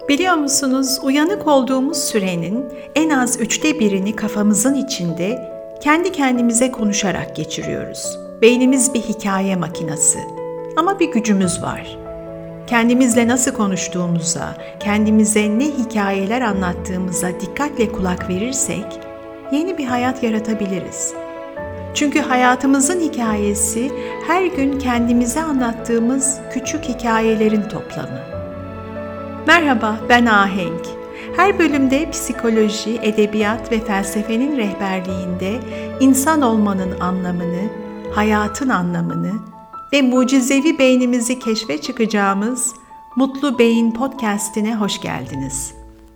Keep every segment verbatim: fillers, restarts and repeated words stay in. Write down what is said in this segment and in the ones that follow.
Biliyor musunuz, uyanık olduğumuz sürenin en az üçte birini kafamızın içinde kendi kendimize konuşarak geçiriyoruz. Beynimiz bir hikaye makinesi ama bir gücümüz var. Kendimizle nasıl konuştuğumuza, kendimize ne hikayeler anlattığımıza dikkatle kulak verirsek yeni bir hayat yaratabiliriz. Çünkü hayatımızın hikayesi her gün kendimize anlattığımız küçük hikayelerin toplamı. Merhaba, ben Ahenk. Her bölümde psikoloji, edebiyat ve felsefenin rehberliğinde insan olmanın anlamını, hayatın anlamını ve mucizevi beynimizi keşfe çıkacağımız Mutlu Beyin Podcast'ine hoş geldiniz.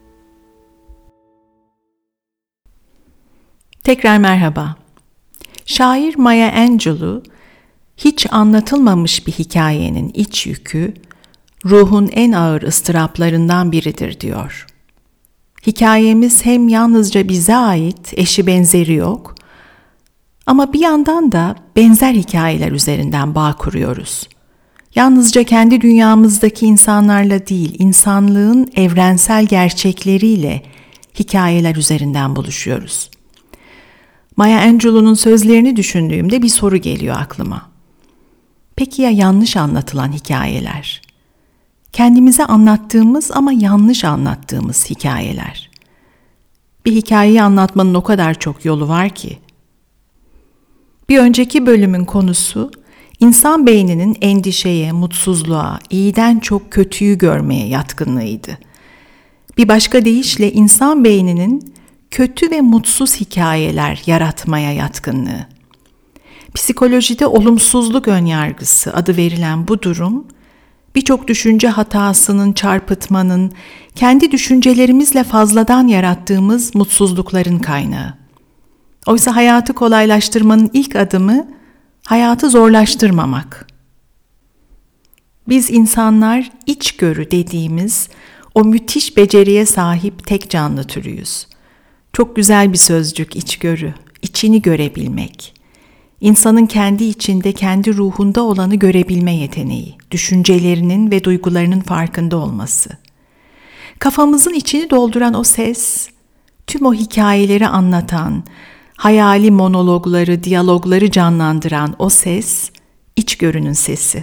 Tekrar merhaba. Şair Maya Angelou, hiç anlatılmamış bir hikayenin iç yükü, ruhun en ağır ıstıraplarından biridir diyor. Hikayemiz hem yalnızca bize ait, eşi benzeri yok, ama bir yandan da benzer hikayeler üzerinden bağ kuruyoruz. Yalnızca kendi dünyamızdaki insanlarla değil, insanlığın evrensel gerçekleriyle hikayeler üzerinden buluşuyoruz. Maya Angelou'nun sözlerini düşündüğümde bir soru geliyor aklıma. Peki ya yanlış anlatılan hikayeler? Kendimize anlattığımız ama yanlış anlattığımız hikayeler. Bir hikayeyi anlatmanın o kadar çok yolu var ki. Bir önceki bölümün konusu, insan beyninin endişeye, mutsuzluğa, iyiden çok kötüyü görmeye yatkınlığıydı. Bir başka deyişle insan beyninin kötü ve mutsuz hikayeler yaratmaya yatkınlığı. Psikolojide olumsuzluk önyargısı adı verilen bu durum, birçok düşünce hatasının, çarpıtmanın, kendi düşüncelerimizle fazladan yarattığımız mutsuzlukların kaynağı. Oysa hayatı kolaylaştırmanın ilk adımı, hayatı zorlaştırmamak. Biz insanlar içgörü dediğimiz o müthiş beceriye sahip tek canlı türüyüz. Çok güzel bir sözcük içgörü, içini görebilmek. İnsanın kendi içinde, kendi ruhunda olanı görebilme yeteneği, düşüncelerinin ve duygularının farkında olması. Kafamızın içini dolduran o ses, tüm o hikayeleri anlatan, hayali monologları, diyalogları canlandıran o ses, içgörünün sesi.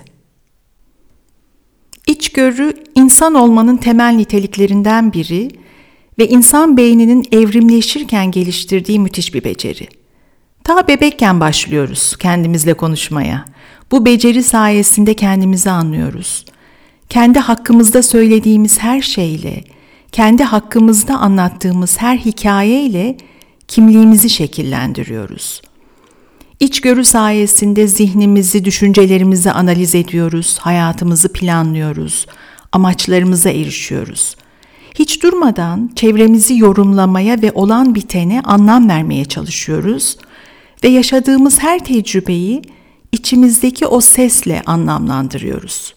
İçgörü, insan olmanın temel niteliklerinden biri ve insan beyninin evrimleşirken geliştirdiği müthiş bir beceri. Ta bebekken başlıyoruz kendimizle konuşmaya. Bu beceri sayesinde kendimizi anlıyoruz. Kendi hakkımızda söylediğimiz her şeyle, kendi hakkımızda anlattığımız her hikayeyle kimliğimizi şekillendiriyoruz. İçgörü sayesinde zihnimizi, düşüncelerimizi analiz ediyoruz, hayatımızı planlıyoruz, amaçlarımıza erişiyoruz. Hiç durmadan çevremizi yorumlamaya ve olan bitene anlam vermeye çalışıyoruz ve yaşadığımız her tecrübeyi içimizdeki o sesle anlamlandırıyoruz.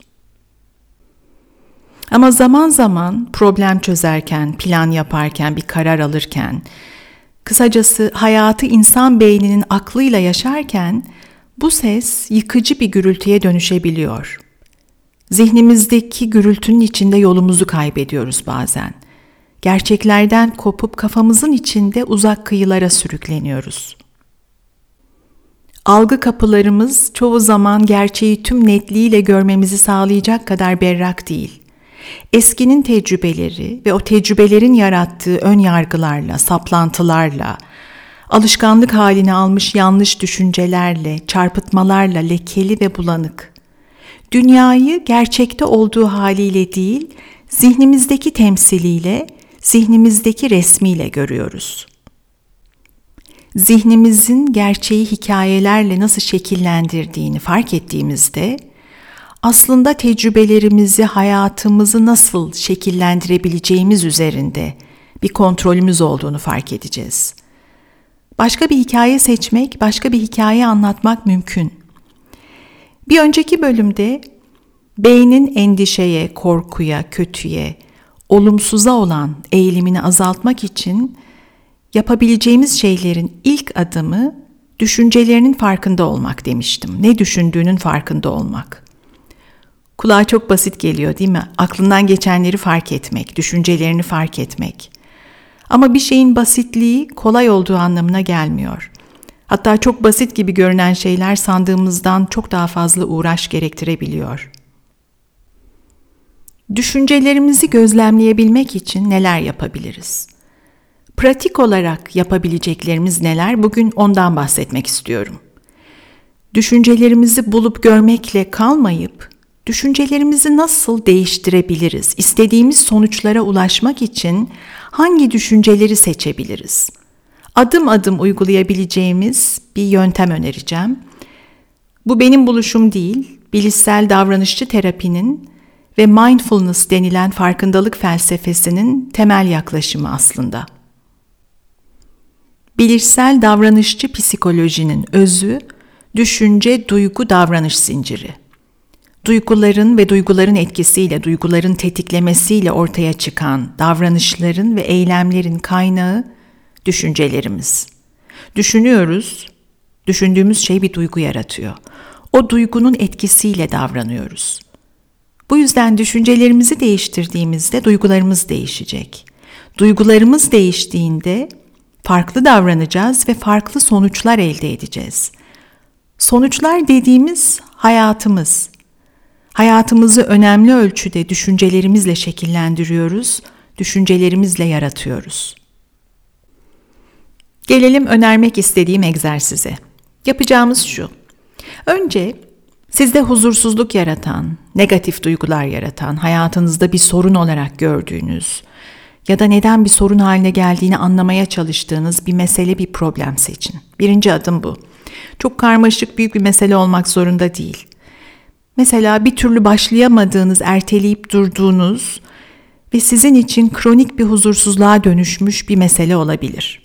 Ama zaman zaman problem çözerken, plan yaparken, bir karar alırken, kısacası hayatı insan beyninin aklıyla yaşarken bu ses yıkıcı bir gürültüye dönüşebiliyor. Zihnimizdeki gürültünün içinde yolumuzu kaybediyoruz bazen. Gerçeklerden kopup kafamızın içinde uzak kıyılara sürükleniyoruz. Algı kapılarımız çoğu zaman gerçeği tüm netliğiyle görmemizi sağlayacak kadar berrak değil. Eskinin tecrübeleri ve o tecrübelerin yarattığı ön yargılarla, saplantılarla, alışkanlık haline almış yanlış düşüncelerle, çarpıtmalarla lekeli ve bulanık. Dünyayı gerçekte olduğu haliyle değil, zihnimizdeki temsiliyle, zihnimizdeki resmiyle görüyoruz. Zihnimizin gerçeği hikayelerle nasıl şekillendirdiğini fark ettiğimizde, aslında tecrübelerimizi, hayatımızı nasıl şekillendirebileceğimiz üzerinde bir kontrolümüz olduğunu fark edeceğiz. Başka bir hikaye seçmek, başka bir hikaye anlatmak mümkün. Bir önceki bölümde beynin endişeye, korkuya, kötüye, olumsuza olan eğilimini azaltmak için yapabileceğimiz şeylerin ilk adımı düşüncelerinin farkında olmak demiştim. Ne düşündüğünün farkında olmak. Kulağa çok basit geliyor, değil mi? Aklından geçenleri fark etmek, düşüncelerini fark etmek. Ama bir şeyin basitliği kolay olduğu anlamına gelmiyor. Hatta çok basit gibi görünen şeyler sandığımızdan çok daha fazla uğraş gerektirebiliyor. Düşüncelerimizi gözlemleyebilmek için neler yapabiliriz? Pratik olarak yapabileceklerimiz neler? Bugün ondan bahsetmek istiyorum. Düşüncelerimizi bulup görmekle kalmayıp, düşüncelerimizi nasıl değiştirebiliriz? İstediğimiz sonuçlara ulaşmak için hangi düşünceleri seçebiliriz? Adım adım uygulayabileceğimiz bir yöntem önereceğim. Bu benim buluşum değil, bilişsel davranışçı terapinin ve mindfulness denilen farkındalık felsefesinin temel yaklaşımı aslında. Bilişsel davranışçı psikolojinin özü, düşünce, duygu, davranış zinciri. Duyguların ve duyguların etkisiyle, duyguların tetiklemesiyle ortaya çıkan davranışların ve eylemlerin kaynağı düşüncelerimiz. Düşünüyoruz, düşündüğümüz şey bir duygu yaratıyor. O duygunun etkisiyle davranıyoruz. Bu yüzden düşüncelerimizi değiştirdiğimizde duygularımız değişecek. Duygularımız değiştiğinde farklı davranacağız ve farklı sonuçlar elde edeceğiz. Sonuçlar dediğimiz hayatımız. Hayatımızı önemli ölçüde düşüncelerimizle şekillendiriyoruz, düşüncelerimizle yaratıyoruz. Gelelim önermek istediğim egzersize. Yapacağımız şu. Önce sizde huzursuzluk yaratan, negatif duygular yaratan, hayatınızda bir sorun olarak gördüğünüz ya da neden bir sorun haline geldiğini anlamaya çalıştığınız bir mesele, bir problem seçin. Birinci adım bu. Çok karmaşık, büyük bir mesele olmak zorunda değil. Mesela bir türlü başlayamadığınız, erteleyip durduğunuz ve sizin için kronik bir huzursuzluğa dönüşmüş bir mesele olabilir.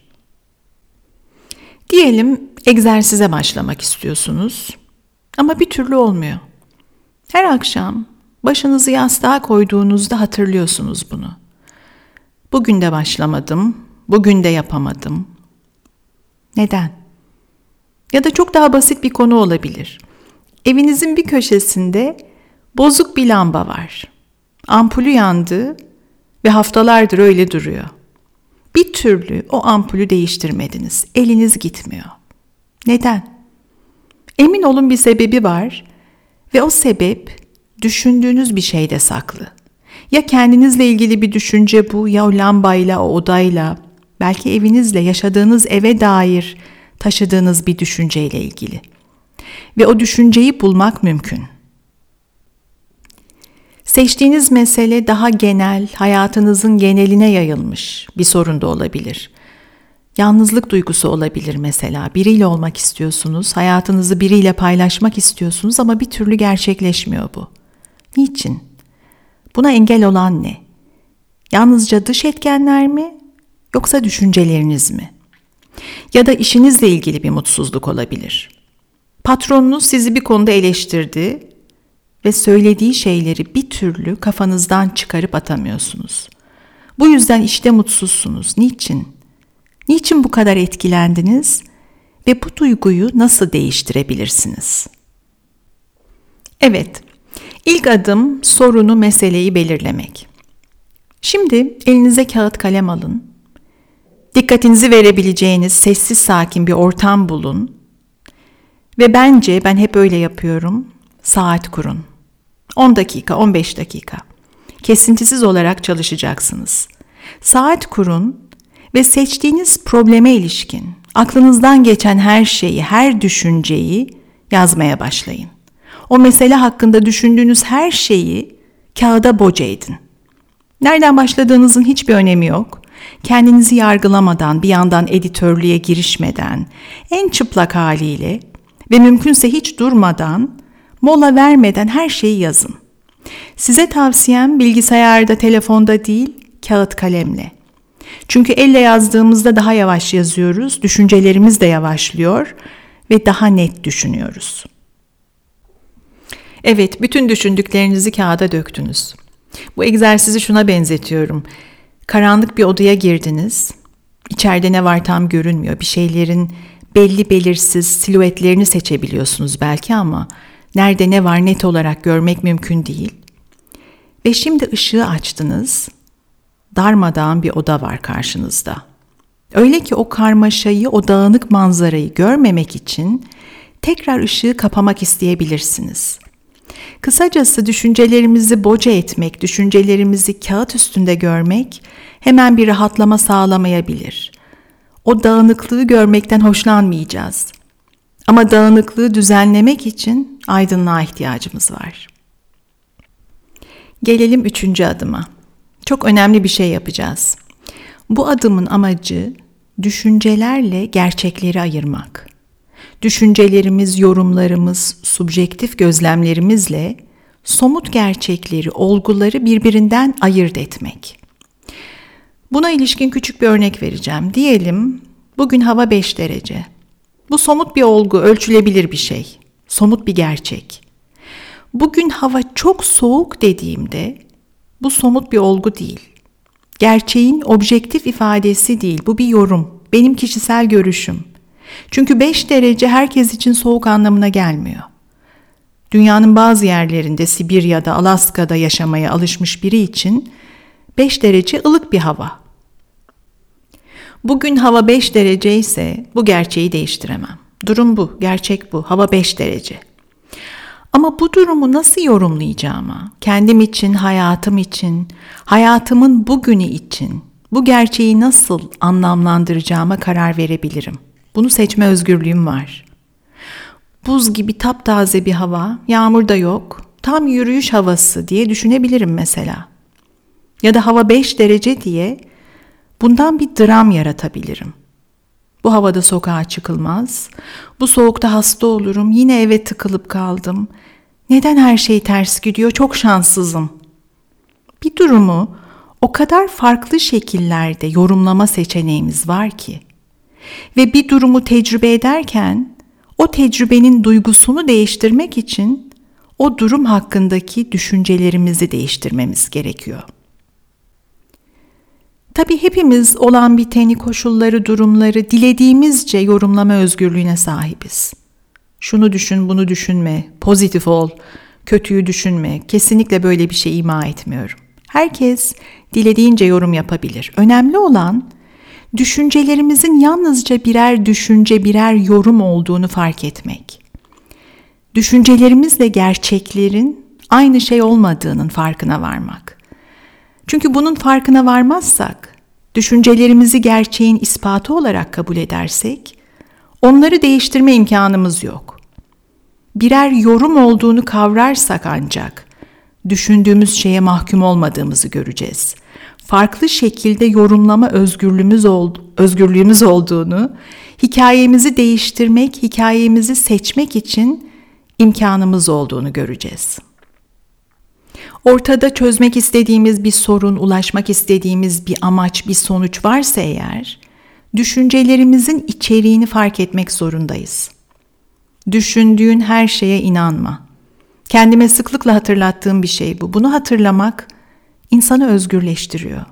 Diyelim egzersize başlamak istiyorsunuz ama bir türlü olmuyor. Her akşam başınızı yastığa koyduğunuzda hatırlıyorsunuz bunu. Bugün de başlamadım, bugün de yapamadım. Neden? Ya da çok daha basit bir konu olabilir. Evinizin bir köşesinde bozuk bir lamba var. Ampulü yandı ve haftalardır öyle duruyor. Bir türlü o ampulü değiştirmediniz. Eliniz gitmiyor. Neden? Emin olun bir sebebi var ve o sebep düşündüğünüz bir şeyde saklı. Ya kendinizle ilgili bir düşünce bu, ya o lambayla, o odayla, belki evinizle, yaşadığınız eve dair taşıdığınız bir düşünceyle ilgili. Ve o düşünceyi bulmak mümkün. Seçtiğiniz mesele daha genel, hayatınızın geneline yayılmış bir sorun da olabilir. Yalnızlık duygusu olabilir mesela. Biriyle olmak istiyorsunuz, hayatınızı biriyle paylaşmak istiyorsunuz ama bir türlü gerçekleşmiyor bu. Niçin? Buna engel olan ne? Yalnızca dış etkenler mi, yoksa düşünceleriniz mi? Ya da işinizle ilgili bir mutsuzluk olabilir. Patronunuz sizi bir konuda eleştirdi ve söylediği şeyleri bir türlü kafanızdan çıkarıp atamıyorsunuz. Bu yüzden işte mutsuzsunuz. Niçin? Niçin bu kadar etkilendiniz ve bu duyguyu nasıl değiştirebilirsiniz? Evet, ilk adım sorunu, meseleyi belirlemek. Şimdi elinize kağıt kalem alın. Dikkatinizi verebileceğiniz sessiz sakin bir ortam bulun. Ve bence ben hep öyle yapıyorum. Saat kurun. on dakika, on beş dakika. Kesintisiz olarak çalışacaksınız. Saat kurun ve seçtiğiniz probleme ilişkin aklınızdan geçen her şeyi, her düşünceyi yazmaya başlayın. O mesele hakkında düşündüğünüz her şeyi kağıda boca edin. Nereden başladığınızın hiçbir önemi yok. Kendinizi yargılamadan, bir yandan editörlüğe girişmeden, en çıplak haliyle ve mümkünse hiç durmadan, mola vermeden her şeyi yazın. Size tavsiyem bilgisayarda, telefonda değil, kağıt kalemle. Çünkü elle yazdığımızda daha yavaş yazıyoruz, düşüncelerimiz de yavaşlıyor ve daha net düşünüyoruz. Evet, bütün düşündüklerinizi kağıda döktünüz. Bu egzersizi şuna benzetiyorum. Karanlık bir odaya girdiniz. İçeride ne var tam görünmüyor. Bir şeylerin belli belirsiz silüetlerini seçebiliyorsunuz belki ama Nerede ne var net olarak görmek mümkün değil. Ve şimdi ışığı açtınız. Darmadağın bir oda var karşınızda. Öyle ki o karmaşayı, o dağınık manzarayı görmemek için tekrar ışığı kapamak isteyebilirsiniz. Kısacası düşüncelerimizi boca etmek, düşüncelerimizi kağıt üstünde görmek hemen bir rahatlama sağlamayabilir. O dağınıklığı görmekten hoşlanmayacağız. Ama dağınıklığı düzenlemek için aydınlığa ihtiyacımız var. Gelelim üçüncü adıma. Çok önemli bir şey yapacağız. Bu adımın amacı düşüncelerle gerçekleri ayırmak. Düşüncelerimiz, yorumlarımız, subjektif gözlemlerimizle somut gerçekleri, olguları birbirinden ayırt etmek. Buna ilişkin küçük bir örnek vereceğim. Diyelim bugün hava beş derece. Bu somut bir olgu, ölçülebilir bir şey. Somut bir gerçek. Bugün hava çok soğuk dediğimde bu somut bir olgu değil. Gerçeğin objektif ifadesi değil, bu bir yorum. Benim kişisel görüşüm. Çünkü beş derece herkes için soğuk anlamına gelmiyor. Dünyanın bazı yerlerinde, Sibirya'da, Alaska'da yaşamaya alışmış biri için beş derece ılık bir hava. Bugün hava beş derece ise bu gerçeği değiştiremem. Durum bu, gerçek bu. Hava beş derece. Ama bu durumu nasıl yorumlayacağıma, kendim için, hayatım için, hayatımın bugünü için, bu gerçeği nasıl anlamlandıracağıma karar verebilirim. Bunu seçme özgürlüğüm var. Buz gibi taptaze bir hava, yağmur da yok, tam yürüyüş havası diye düşünebilirim mesela. Ya da hava beş derece diye bundan bir dram yaratabilirim. Bu havada sokağa çıkılmaz, bu soğukta hasta olurum, yine eve tıkılıp kaldım. Neden her şey ters gidiyor, çok şanssızım. Bir durumu o kadar farklı şekillerde yorumlama seçeneğimiz var ki ve bir durumu tecrübe ederken o tecrübenin duygusunu değiştirmek için o durum hakkındaki düşüncelerimizi değiştirmemiz gerekiyor. Tabii hepimiz olan biteni, koşulları, durumları dilediğimizce yorumlama özgürlüğüne sahibiz. Şunu düşün, bunu düşünme, pozitif ol, kötüyü düşünme. Kesinlikle böyle bir şey ima etmiyorum. Herkes dilediğince yorum yapabilir. Önemli olan düşüncelerimizin yalnızca birer düşünce, birer yorum olduğunu fark etmek. Düşüncelerimizle gerçeklerin aynı şey olmadığının farkına varmak. Çünkü bunun farkına varmazsak, düşüncelerimizi gerçeğin ispatı olarak kabul edersek, onları değiştirme imkanımız yok. Birer yorum olduğunu kavrarsak ancak, düşündüğümüz şeye mahkum olmadığımızı göreceğiz. Farklı şekilde yorumlama özgürlüğümüz, ol, özgürlüğümüz olduğunu, hikayemizi değiştirmek, hikayemizi seçmek için imkanımız olduğunu göreceğiz. Ortada çözmek istediğimiz bir sorun, ulaşmak istediğimiz bir amaç, bir sonuç varsa eğer, düşüncelerimizin içeriğini fark etmek zorundayız. Düşündüğün her şeye inanma. Kendime sıklıkla hatırlattığım bir şey bu. Bunu hatırlamak insanı özgürleştiriyor.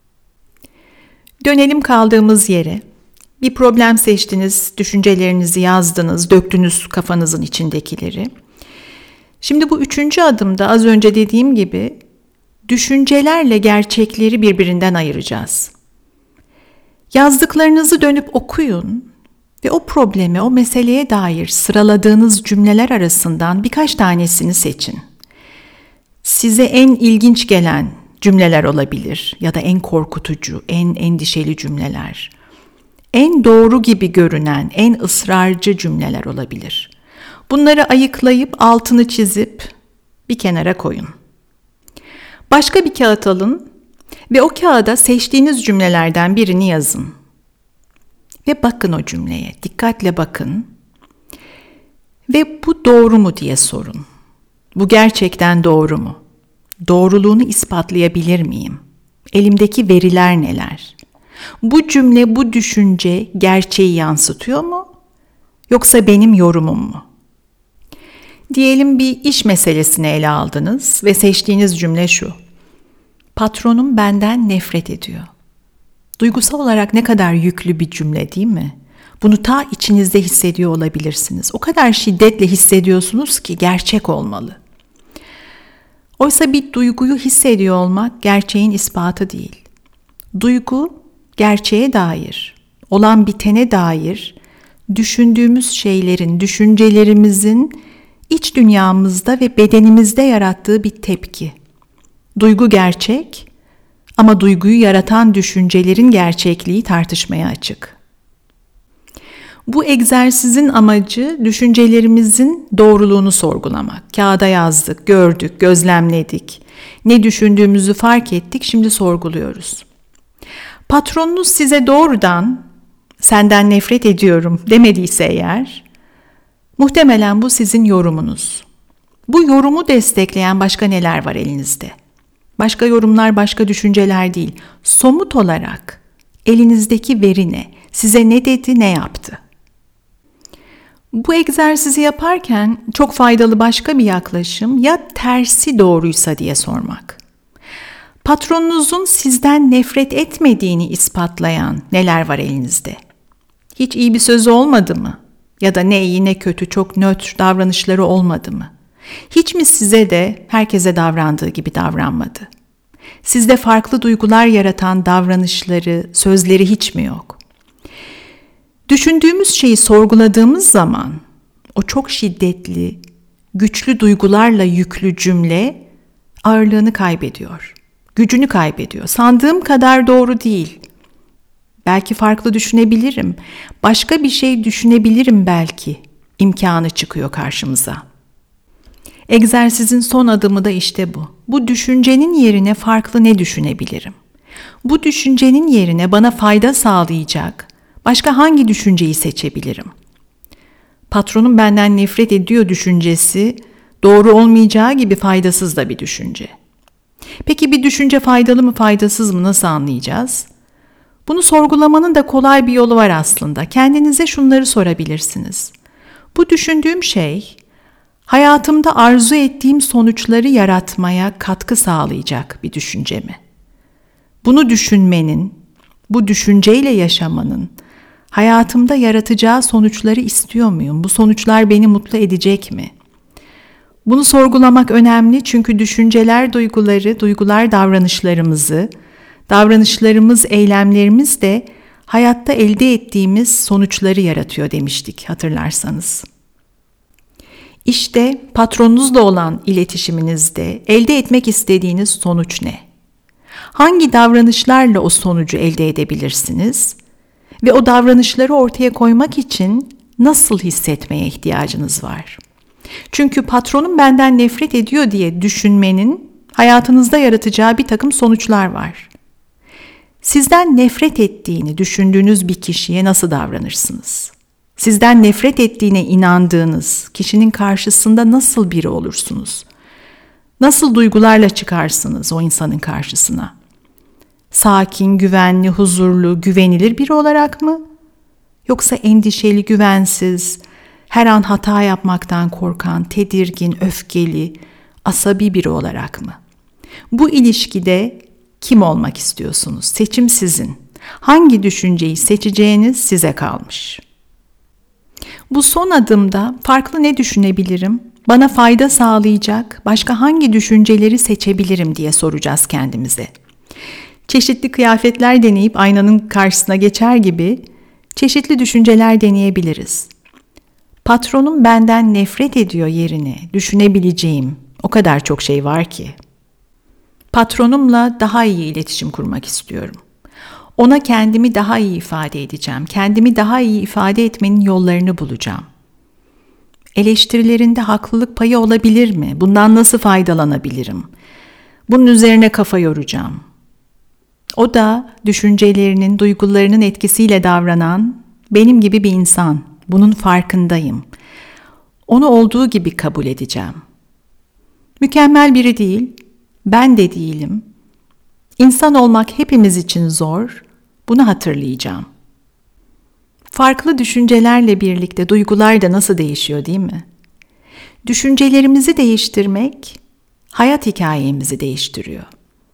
Dönelim kaldığımız yere. Bir problem seçtiniz, düşüncelerinizi yazdınız, döktünüz kafanızın içindekileri. Şimdi bu üçüncü adımda az önce dediğim gibi düşüncelerle gerçekleri birbirinden ayıracağız. Yazdıklarınızı dönüp okuyun ve o probleme, o meseleye dair sıraladığınız cümleler arasından birkaç tanesini seçin. Size en ilginç gelen cümleler olabilir ya da en korkutucu, en endişeli cümleler. En doğru gibi görünen, en ısrarcı cümleler olabilir. Bunları ayıklayıp altını çizip bir kenara koyun. Başka bir kağıt alın ve o kağıda seçtiğiniz cümlelerden birini yazın. Ve bakın o cümleye, dikkatle bakın. Ve bu doğru mu diye sorun. Bu gerçekten doğru mu? Doğruluğunu ispatlayabilir miyim? Elimdeki veriler neler? Bu cümle, bu düşünce gerçeği yansıtıyor mu? Yoksa benim yorumum mu? Diyelim bir iş meselesini ele aldınız ve seçtiğiniz cümle şu. Patronum benden nefret ediyor. Duygusal olarak ne kadar yüklü bir cümle değil mi? Bunu ta içinizde hissediyor olabilirsiniz. O kadar şiddetle hissediyorsunuz ki gerçek olmalı. Oysa bir duyguyu hissediyor olmak gerçeğin ispatı değil. Duygu, gerçeğe dair, olan bitene dair, düşündüğümüz şeylerin, düşüncelerimizin iç dünyamızda ve bedenimizde yarattığı bir tepki. Duygu gerçek ama duyguyu yaratan düşüncelerin gerçekliği tartışmaya açık. Bu egzersizin amacı düşüncelerimizin doğruluğunu sorgulamak. Kağıda yazdık, gördük, gözlemledik. Ne düşündüğümüzü fark ettik, şimdi sorguluyoruz. Patronunuz size doğrudan "senden nefret ediyorum" demediyse eğer, muhtemelen bu sizin yorumunuz. Bu yorumu destekleyen başka neler var elinizde? Başka yorumlar, başka düşünceler değil. Somut olarak elinizdeki veri ne? Size ne dedi, ne yaptı? Bu egzersizi yaparken çok faydalı başka bir yaklaşım ya tersi doğruysa diye sormak. Patronunuzun sizden nefret etmediğini ispatlayan neler var elinizde? Hiç iyi bir sözü olmadı mı? Ya da ne iyi ne kötü çok nötr davranışları olmadı mı? Hiç mi size de herkese davrandığı gibi davranmadı? Sizde farklı duygular yaratan davranışları, sözleri hiç mi yok? Düşündüğümüz şeyi sorguladığımız zaman o çok şiddetli, güçlü duygularla yüklü cümle ağırlığını kaybediyor, gücünü kaybediyor. Sandığım kadar doğru değil. Belki farklı düşünebilirim, başka bir şey düşünebilirim belki. İmkanı çıkıyor karşımıza. Egzersizin son adımı da işte bu. Bu düşüncenin yerine farklı ne düşünebilirim? Bu düşüncenin yerine bana fayda sağlayacak başka hangi düşünceyi seçebilirim? Patronum benden nefret ediyor düşüncesi doğru olmayacağı gibi faydasız da bir düşünce. Peki bir düşünce faydalı mı faydasız mı nasıl anlayacağız? Bunu sorgulamanın da kolay bir yolu var aslında. Kendinize şunları sorabilirsiniz. Bu düşündüğüm şey hayatımda arzu ettiğim sonuçları yaratmaya katkı sağlayacak bir düşünce mi? Bunu düşünmenin, bu düşünceyle yaşamanın hayatımda yaratacağı sonuçları istiyor muyum? Bu sonuçlar beni mutlu edecek mi? Bunu sorgulamak önemli çünkü düşünceler duyguları, duygular davranışlarımızı, davranışlarımız, eylemlerimiz de hayatta elde ettiğimiz sonuçları yaratıyor demiştik hatırlarsanız. İşte patronunuzla olan iletişiminizde elde etmek istediğiniz sonuç ne? Hangi davranışlarla o sonucu elde edebilirsiniz? Ve o davranışları ortaya koymak için nasıl hissetmeye ihtiyacınız var? Çünkü patronum benden nefret ediyor diye düşünmenin hayatınızda yaratacağı bir takım sonuçlar var. Sizden nefret ettiğini düşündüğünüz bir kişiye nasıl davranırsınız? Sizden nefret ettiğine inandığınız kişinin karşısında nasıl biri olursunuz? Nasıl duygularla çıkarsınız o insanın karşısına? Sakin, güvenli, huzurlu, güvenilir biri olarak mı? Yoksa endişeli, güvensiz, her an hata yapmaktan korkan, tedirgin, öfkeli, asabi biri olarak mı? Bu ilişkide kim olmak istiyorsunuz? Seçim sizin. Hangi düşünceyi seçeceğiniz size kalmış. Bu son adımda farklı ne düşünebilirim? Bana fayda sağlayacak başka hangi düşünceleri seçebilirim diye soracağız kendimize. Çeşitli kıyafetler deneyip aynanın karşısına geçer gibi çeşitli düşünceler deneyebiliriz. Patronum benden nefret ediyor yerine düşünebileceğim o kadar çok şey var ki. Patronumla daha iyi iletişim kurmak istiyorum. Ona kendimi daha iyi ifade edeceğim. Kendimi daha iyi ifade etmenin yollarını bulacağım. Eleştirilerinde haklılık payı olabilir mi? Bundan nasıl faydalanabilirim? Bunun üzerine kafa yoracağım. O da düşüncelerinin, duygularının etkisiyle davranan benim gibi bir insan. Bunun farkındayım. Onu olduğu gibi kabul edeceğim. Mükemmel biri değil, ben de değilim. İnsan olmak hepimiz için zor, bunu hatırlayacağım. Farklı düşüncelerle birlikte duygular da nasıl değişiyor değil mi? Düşüncelerimizi değiştirmek, hayat hikayemizi değiştiriyor.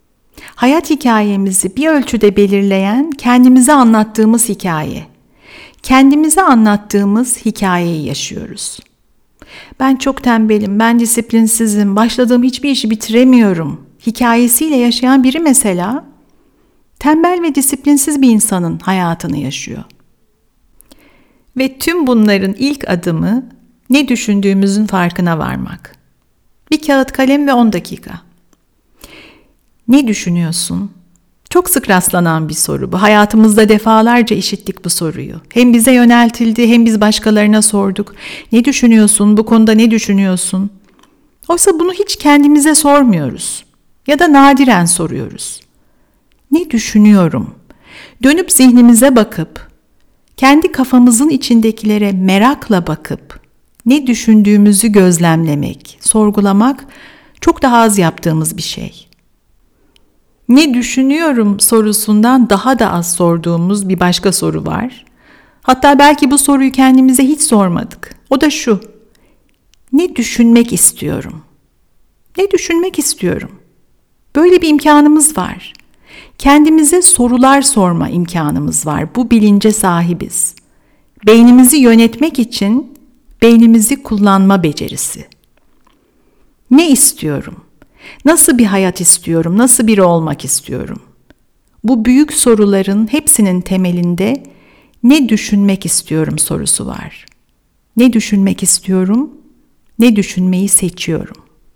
Hayat hikayemizi bir ölçüde belirleyen kendimize anlattığımız hikaye. kendimize anlattığımız hikayeyi yaşıyoruz. Ben çok tembelim, ben disiplinsizim, başladığım hiçbir işi bitiremiyorum hikayesiyle yaşayan biri mesela, tembel ve disiplinsiz bir insanın hayatını yaşıyor. Ve tüm bunların ilk adımı ne düşündüğümüzün farkına varmak. Bir kağıt kalem ve on dakika. Ne düşünüyorsun? Çok sık rastlanan bir soru bu. Hayatımızda defalarca işittik bu soruyu. Hem bize yöneltildi hem biz başkalarına sorduk. Ne düşünüyorsun? Bu konuda ne düşünüyorsun? Oysa bunu hiç kendimize sormuyoruz. Ya da nadiren soruyoruz. Ne düşünüyorum? Dönüp zihnimize bakıp, kendi kafamızın içindekilere merakla bakıp, ne düşündüğümüzü gözlemlemek, sorgulamak çok daha az yaptığımız bir şey. Ne düşünüyorum sorusundan daha da az sorduğumuz bir başka soru var. Hatta belki bu soruyu kendimize hiç sormadık. O da şu: ne düşünmek istiyorum? Ne düşünmek istiyorum? Böyle bir imkanımız var. Kendimize sorular sorma imkanımız var. Bu bilince sahibiz. Beynimizi yönetmek için beynimizi kullanma becerisi. Ne istiyorum? Nasıl bir hayat istiyorum? Nasıl biri olmak istiyorum? Bu büyük soruların hepsinin temelinde ne düşünmek istiyorum sorusu var. Ne düşünmek istiyorum? Ne düşünmeyi seçiyorum?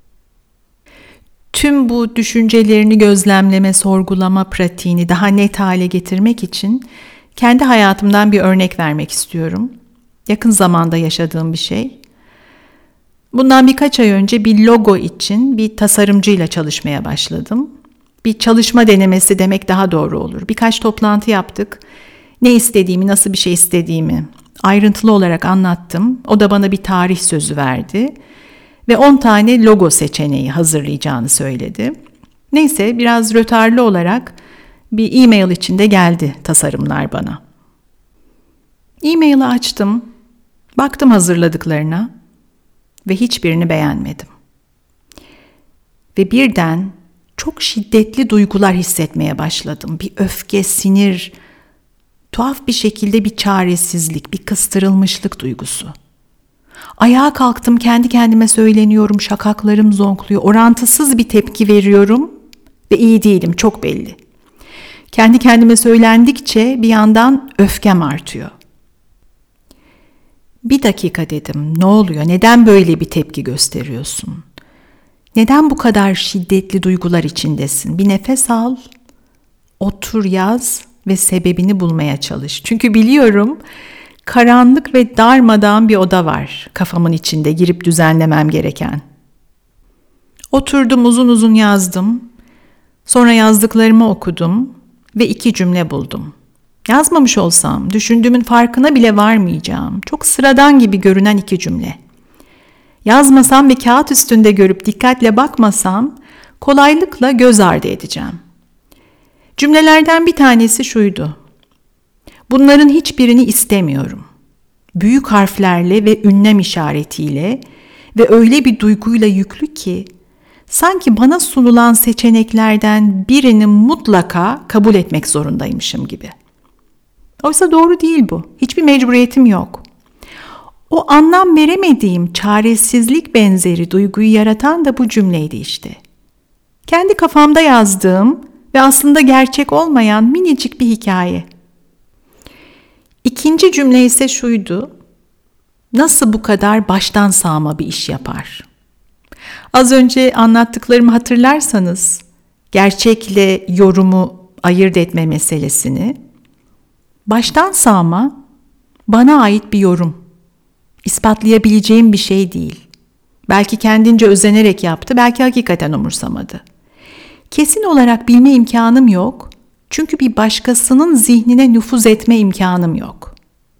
Tüm bu düşüncelerini gözlemleme, sorgulama pratiğini daha net hale getirmek için kendi hayatımdan bir örnek vermek istiyorum. Yakın zamanda yaşadığım bir şey. Bundan birkaç ay önce bir logo için bir tasarımcıyla çalışmaya başladım. Bir çalışma denemesi demek daha doğru olur. Birkaç toplantı yaptık. Ne istediğimi, nasıl bir şey istediğimi ayrıntılı olarak anlattım. O da bana bir tarih sözü verdi. Ve on tane logo seçeneği hazırlayacağını söyledi. Neyse biraz rötarlı olarak bir e-mail içinde geldi tasarımlar bana. E-mail'i açtım, baktım hazırladıklarına ve hiçbirini beğenmedim. Ve birden çok şiddetli duygular hissetmeye başladım. Bir öfke, sinir, tuhaf bir şekilde bir çaresizlik, bir kıstırılmışlık duygusu. Ayağa kalktım, kendi kendime söyleniyorum, şakaklarım zonkluyor, orantısız bir tepki veriyorum ve iyi değilim, çok belli. Kendi kendime söylendikçe bir yandan öfkem artıyor. Bir dakika dedim, ne oluyor, neden böyle bir tepki gösteriyorsun? Neden bu kadar şiddetli duygular içindesin? Bir nefes al, otur, yaz ve sebebini bulmaya çalış. Çünkü biliyorum, karanlık ve darmadağın bir oda var kafamın içinde girip düzenlemem gereken. Oturdum, uzun uzun yazdım. Sonra yazdıklarımı okudum ve iki cümle buldum. Yazmamış olsam düşündüğümün farkına bile varmayacağım. Çok sıradan gibi görünen iki cümle. Yazmasam ve kağıt üstünde görüp dikkatle bakmasam kolaylıkla göz ardı edeceğim. Cümlelerden bir tanesi şuydu: bunların hiçbirini istemiyorum. Büyük harflerle ve ünlem işaretiyle ve öyle bir duyguyla yüklü ki sanki bana sunulan seçeneklerden birini mutlaka kabul etmek zorundaymışım gibi. Oysa doğru değil bu. Hiçbir mecburiyetim yok. O anlam veremediğim çaresizlik benzeri duyguyu yaratan da bu cümleydi işte. Kendi kafamda yazdığım ve aslında gerçek olmayan minicik bir hikaye. İkinci cümle ise şuydu: nasıl bu kadar baştan sağma bir iş yapar? Az önce anlattıklarımı hatırlarsanız, gerçekle yorumu ayırt etme meselesini, baştan sağma bana ait bir yorum. İspatlayabileceğim bir şey değil. Belki kendince özenerek yaptı, belki hakikaten umursamadı. Kesin olarak bilme imkanım yok. Çünkü bir başkasının zihnine nüfuz etme imkanım yok.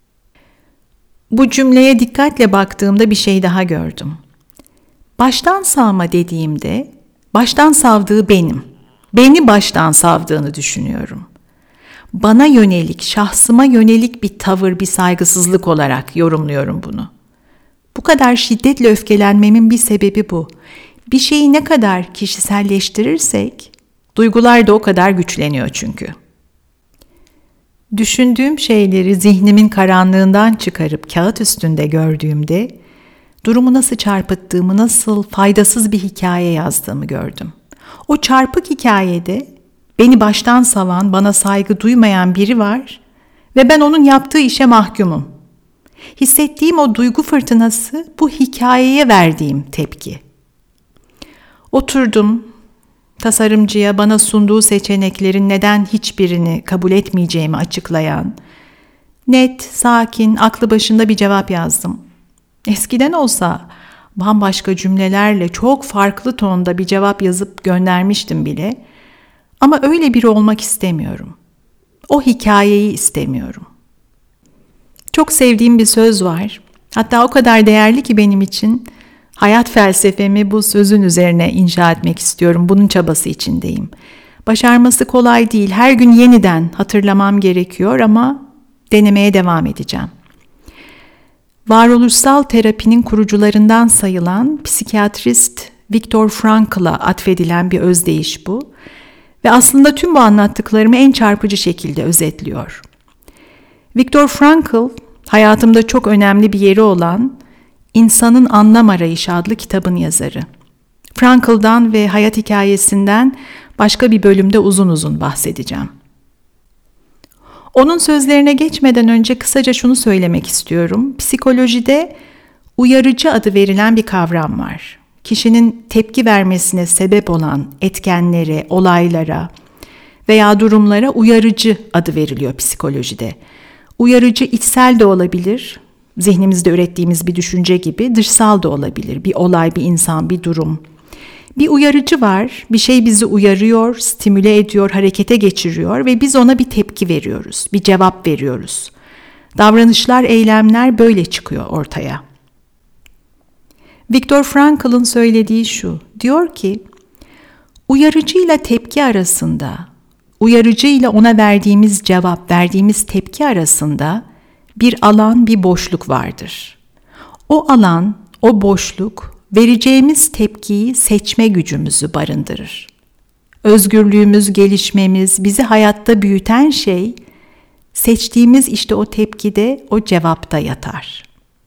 Bu cümleye dikkatle baktığımda bir şey daha gördüm. Baştan savma dediğimde, baştan savdığı benim. Beni baştan savdığını düşünüyorum. Bana yönelik, şahsıma yönelik bir tavır, bir saygısızlık olarak yorumluyorum bunu. Bu kadar şiddetle öfkelenmemin bir sebebi bu. Bir şeyi ne kadar kişiselleştirirsek, duygular da o kadar güçleniyor çünkü. Düşündüğüm şeyleri zihnimin karanlığından çıkarıp kağıt üstünde gördüğümde, durumu nasıl çarpıttığımı, nasıl faydasız bir hikaye yazdığımı gördüm. O çarpık hikayede beni baştan savan, bana saygı duymayan biri var ve ben onun yaptığı işe mahkumum. Hissettiğim o duygu fırtınası bu hikayeye verdiğim tepki. Oturdum, tasarımcıya bana sunduğu seçeneklerin neden hiçbirini kabul etmeyeceğimi açıklayan, net, sakin, aklı başında bir cevap yazdım. Eskiden olsa bambaşka cümlelerle çok farklı tonda bir cevap yazıp göndermiştim bile. Ama öyle biri olmak istemiyorum. O hikayeyi istemiyorum. Çok sevdiğim bir söz var. Hatta o kadar değerli ki benim için hayat felsefemi bu sözün üzerine inşa etmek istiyorum. Bunun çabası içindeyim. Başarması kolay değil. Her gün yeniden hatırlamam gerekiyor ama denemeye devam edeceğim. Varoluşsal terapinin kurucularından sayılan psikiyatrist Viktor Frankl'a atfedilen bir özdeyiş bu. Ve aslında tüm bu anlattıklarımı en çarpıcı şekilde özetliyor. Viktor Frankl, hayatımda çok önemli bir yeri olan İnsanın Anlam Arayışı adlı kitabın yazarı. Frankl'dan ve hayat hikayesinden başka bir bölümde uzun uzun bahsedeceğim. Onun sözlerine geçmeden önce kısaca şunu söylemek istiyorum. Psikolojide uyarıcı adı verilen bir kavram var. Kişinin tepki vermesine sebep olan etkenlere, olaylara veya durumlara uyarıcı adı veriliyor psikolojide. Uyarıcı içsel de olabilir, zihnimizde ürettiğimiz bir düşünce gibi, dışsal da olabilir. Bir olay, bir insan, bir durum. Bir uyarıcı var, bir şey bizi uyarıyor, stimüle ediyor, harekete geçiriyor ve biz ona bir tepki veriyoruz, bir cevap veriyoruz. Davranışlar, eylemler böyle çıkıyor ortaya. Viktor Frankl'ın söylediği şu, diyor ki, uyarıcıyla tepki arasında, uyarıcıyla ona verdiğimiz cevap, verdiğimiz tepki arasında bir alan, bir boşluk vardır. O alan, o boşluk, vereceğimiz tepkiyi seçme gücümüzü barındırır. Özgürlüğümüz, gelişmemiz, bizi hayatta büyüten şey, seçtiğimiz işte o tepkide, o cevapta yatar.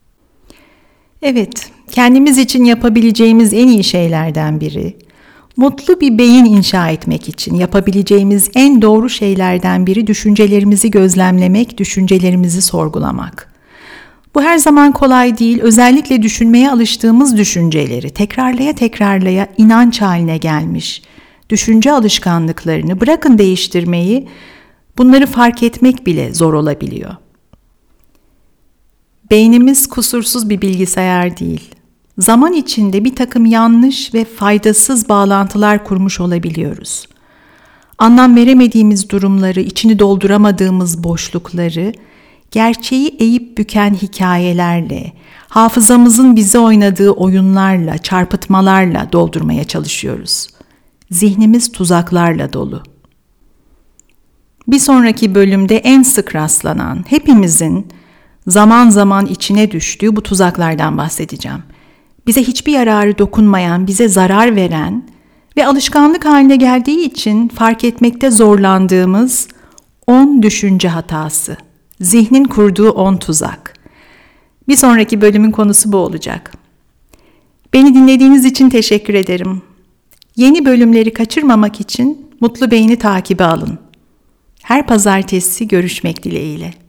Evet, kendimiz için yapabileceğimiz en iyi şeylerden biri, mutlu bir beyin inşa etmek için yapabileceğimiz en doğru şeylerden biri düşüncelerimizi gözlemlemek, düşüncelerimizi sorgulamak. Bu her zaman kolay değil, özellikle düşünmeye alıştığımız düşünceleri tekrarlaya tekrarlaya inanç haline gelmiş düşünce alışkanlıklarını bırakın değiştirmeyi, bunları fark etmek bile zor olabiliyor. Beynimiz kusursuz bir bilgisayar değil. Zaman içinde bir takım yanlış ve faydasız bağlantılar kurmuş olabiliyoruz. Anlam veremediğimiz durumları, içini dolduramadığımız boşlukları, gerçeği eğip büken hikayelerle, hafızamızın bize oynadığı oyunlarla, çarpıtmalarla doldurmaya çalışıyoruz. Zihnimiz tuzaklarla dolu. Bir sonraki bölümde en sık rastlanan, hepimizin zaman zaman içine düştüğü bu tuzaklardan bahsedeceğim. Bize hiçbir yararı dokunmayan, bize zarar veren ve alışkanlık haline geldiği için fark etmekte zorlandığımız on düşünce hatası. Zihnin kurduğu on tuzak. Bir sonraki bölümün konusu bu olacak. Beni dinlediğiniz için teşekkür ederim. Yeni bölümleri kaçırmamak için Mutlu Beyni takibe alın. Her pazartesi görüşmek dileğiyle.